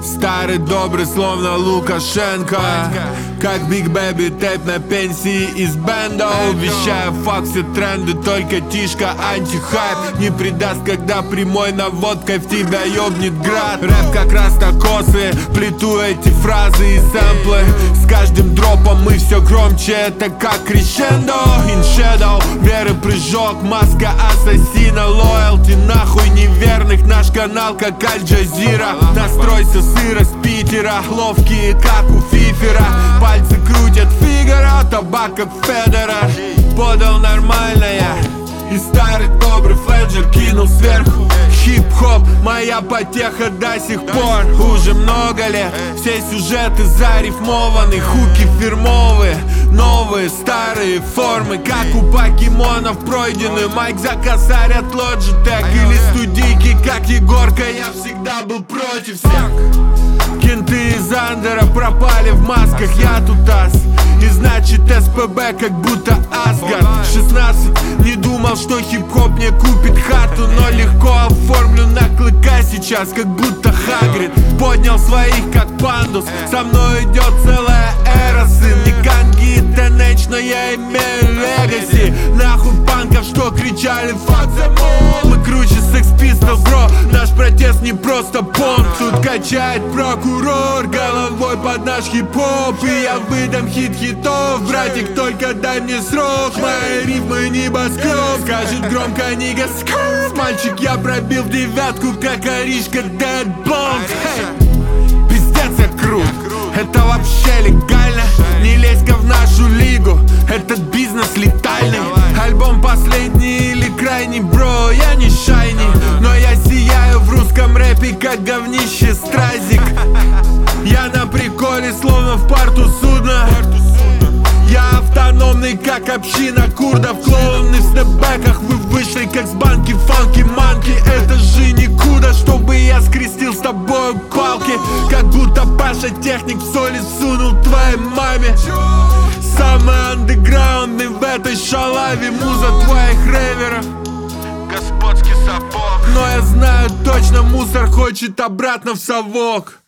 Старый добрый, словно Лукашенко. Как Биг Бэби Тэп на пенсии из бенда. Вещая факты, тренды, только тишка, антихайп не предаст, когда прямой наводкой в тебя ёбнет град. Рэп как растакосы, плету эти фразы и сэмплы. С каждым дропом мы все громче, это как крещендо. In shadow, веры прыжок, маска ассасина. Лоялти нахуй неверных, наш канал как Аль-Джазира. Настройся, сырость Питера, ловкие как у Фифера. Пальцы крутят Фигаро, табак как Федора. Подал нормальная и старый добрый Фледжер кинул сверху. Хип-хоп, моя потеха до сих пор. Уже много лет, все сюжеты зарифмованы. Хуки фирмовые, новые, старые формы. Как у покемонов пройдены. Майк за косарь от Logitech или студийки, как Егорка. Я всегда был против всех. Кенты из Андера пропали в масках, я тут ас. И значит СПБ как будто Асгард. 16, не думал, что хип-хоп мне купит хату. Но легко оформлю на клыка сейчас, как будто Хагрид. Поднял своих как пандус, со мной идет целая эра. Сын не Канги, Тенэч, но я имею легаси. Нахуй панков, что кричали fuck them all. Мы круче Sex Pistols, бро. Наш протест не просто понт. Тут качает прокурор головой под наш хип-хоп. И я выдам хит-хитов, братик, только дай мне срок. Мои рифмы небоскреб, скажет громко нига скрып. Мальчик, я пробил в девятку, как Аришка Dead Blonde. Пиздец, я крут, это вообще легально. Не лезь-ка в нашу лигу, этот бизнес летальный. Альбом последний или крайний, бро, я не шайни. Но я сияю в русском рэпе, как говнище Стразик. Я на приколе, словно в порту судна. Я автономный, как община курдов. Клоуны в снэпбэках, вы вышли, как с банки фанки-манки. Это же никуда, чтобы я скрестил с тобой палки. Как будто Паша Техник в соли сунул твоей маме. Самый андеграундный в этой шалаве. Муза твоих рэверов, господский сапог. Но я знаю точно, мусор хочет обратно в совок.